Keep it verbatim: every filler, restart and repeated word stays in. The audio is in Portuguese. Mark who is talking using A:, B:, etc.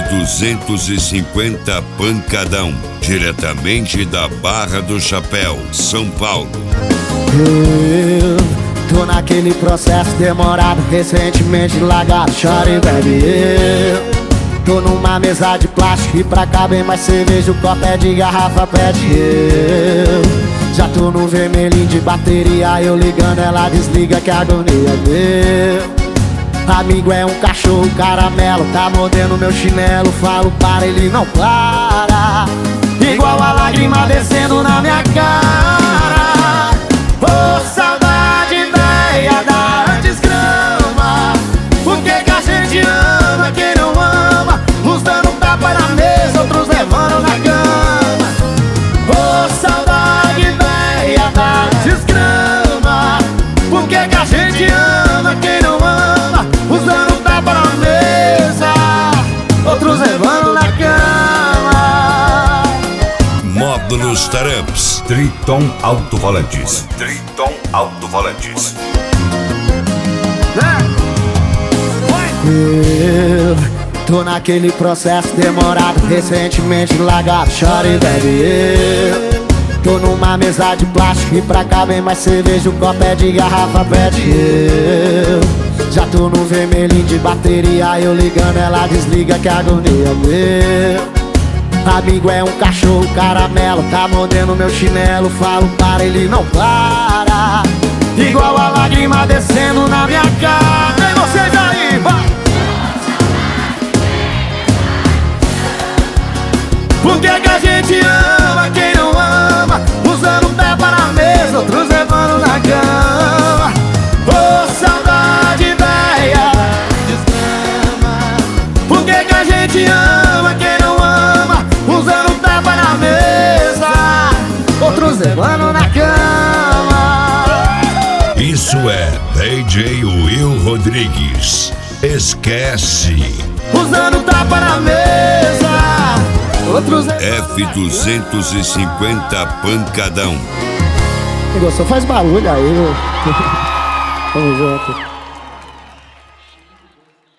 A: duzentos e cinquenta Pancadão, diretamente da Barra do Chapéu, São Paulo.
B: Eu tô naquele processo demorado, recentemente largado, chora e bebe. Eu tô numa mesa de plástico e pra cá bem mais cerveja, o copo é de garrafa, pede eu. Já tô no vermelhinho de bateria, eu ligando, ela desliga que a agonia deu. Amigo é um cachorro caramelo, tá mordendo meu chinelo, falo para, ele não para. Igual a lágrima descendo na minha cara. Ô, saudade velha da antes grama. Por que que a gente ama quem não ama? Uns dando um tapa na mesa, outros levando na cama. Ô, saudade velha da antes grama. Por que que a gente ama quem não ama? Uns dando um tapa na mesa, outros levando na cama.
A: Módulos Taramps,
C: Triton Alto-Volantes. Triton Alto-Volantes.
B: Eu tô naquele processo demorado, recentemente largado, chora e bebe. Eu tô numa mesa de plástico e pra cá bem mais cerveja, o copo é de garrafa, pede eu. Já tô no vermelhinho de bateria, eu ligando, ela desliga que a agonia deu. Amigo é um cachorro caramelo, tá mordendo meu chinelo, falo para, ele não para. Igual a lágrima descendo na minha cara. Vem vocês aí, vai! Por que que a gente ama quem não ama? Usando um tapa na mesa, outros levando na cama. Ô, saudade velha, desgrama. Por que que a gente ama quem não ama? Usando um tapa na mesa, outros levando na cama.
A: isso é D J Will Rodrigues. Esquece.
B: Usando um tapa na mesa, outros levando
A: F duzentos e cinquenta Pancadão.
B: Quem gostou faz barulho aí, meu. Tamo junto.